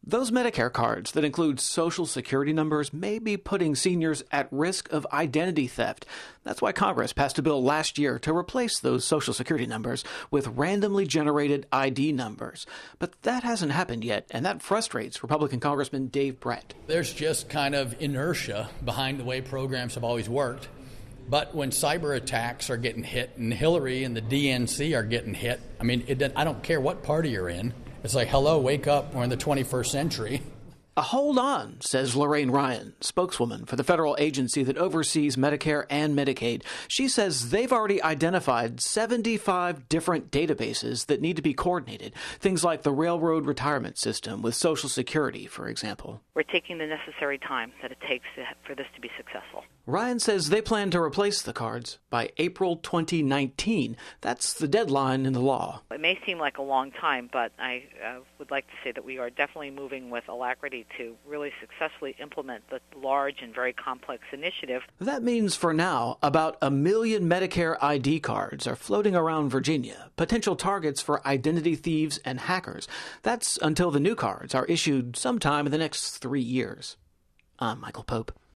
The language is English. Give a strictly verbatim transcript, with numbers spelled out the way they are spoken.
Those Medicare cards that include Social Security numbers may be putting seniors at risk of identity theft. That's why Congress passed a bill last year to replace those Social Security numbers with randomly generated I D numbers. But that hasn't happened yet, and that frustrates Republican Congressman Dave Brett. There's just kind of inertia behind the way programs have always worked. But when cyber attacks are getting hit and Hillary and the D N C are getting hit, I mean, it, I don't care what party you're in. It's like, hello, wake up, we're in the twenty-first century. Uh, hold on, says Lorraine Ryan, spokeswoman for the federal agency that oversees Medicare and Medicaid. She says they've already identified seventy-five different databases that need to be coordinated. Things like the Railroad Retirement System with Social Security, for example. We're taking the necessary time that it takes to, for this to be successful. Ryan says they plan to replace the cards by April twenty nineteen. That's the deadline in the law. It may seem like a long time, but I uh, would like to say that we are definitely moving with alacrity to really successfully implement the large and very complex initiative. That means for now, about a million Medicare I D cards are floating around Virginia, potential targets for identity thieves and hackers. That's until the new cards are issued sometime in the next three years. I'm Michael Pope.